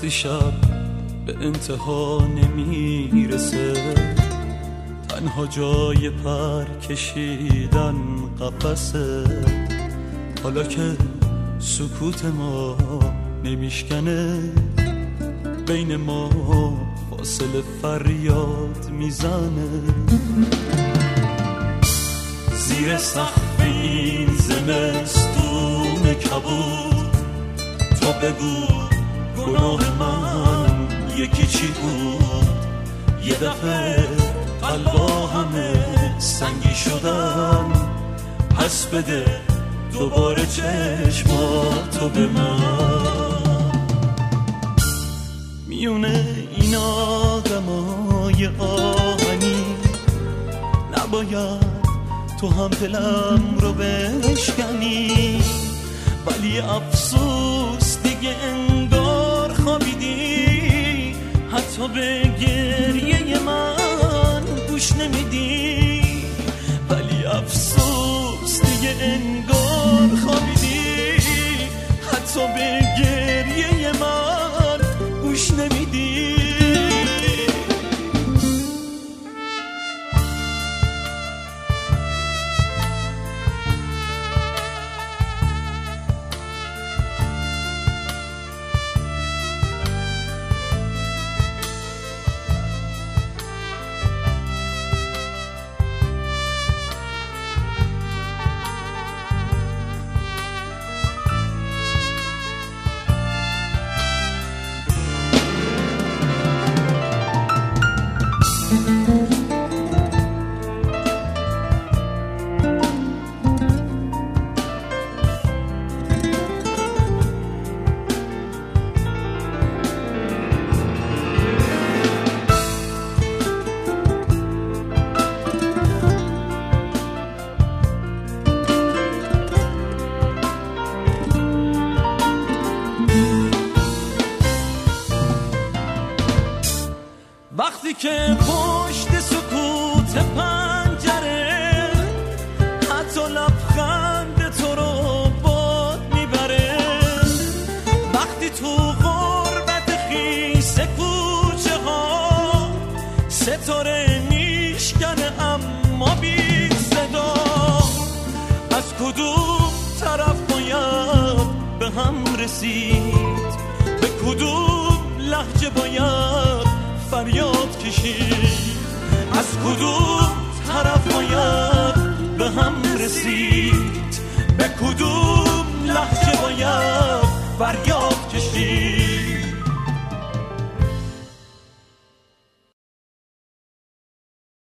وقتی شب به انتها نمیرسه، تنها جای پر کشیدن قفسه. حالا که سکوت ما نمیشکنه، بین ما فاصله فریاد میزنه. زیر سقف این زمستون کبود تو بگو گناه من یکی چی بود؟ یه دفعه قلبا همه سنگی شدن، پس بده دوباره چشماتو به من. میونه این آدمای آهنی نباید تو هم دلم رو بشکنی، ولی افسوس دیگه انگار خوابیدی، حتی به گریه من گوش نمیدی. ولی افسوس دیگه انگار خوابیدی، حتی به گریه من گوش نمیدی. وقتی که پشت سکوت پنجره حتی لبخند تو رو باد میبره، وقتی تو غربت خیس کوچه ها ستاره میشکنه اما بی صدا، از کدوم طرف باید به هم رسید؟ به کدوم لهجه باید فریاد کشید؟ از کدوم طرف باید به هم رسید؟ به کدوم لهجه باید فریاد